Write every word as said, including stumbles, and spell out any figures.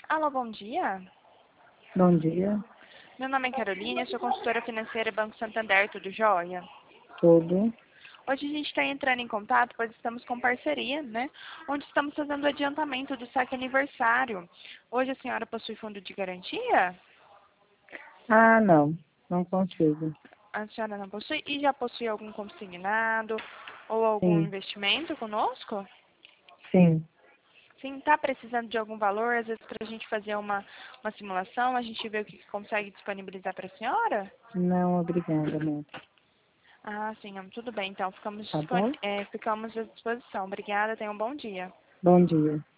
Alô, bom dia. Bom dia, Meu nome é Carolina, eu sou consultora financeira Banco Santander, tudo jóia? tudo. Hoje a gente está entrando em contato, pois estamos com parceria, né? Onde estamos fazendo o adiantamento do saque aniversário. Hoje a senhora possui fundo de garantia? Ah, não, não consigo. A senhora não possui? E já possui algum consignado ou algum Sim, investimento conosco? sim. Sim, está precisando de algum valor, às vezes para a gente fazer uma, uma simulação, a gente vê o que consegue disponibilizar para a senhora? Não, obrigada, moça. Ah, sim, tudo bem. Então, ficamos, Tá disponi- bom? é, ficamos à disposição. Obrigada, tenha um bom dia. Bom dia.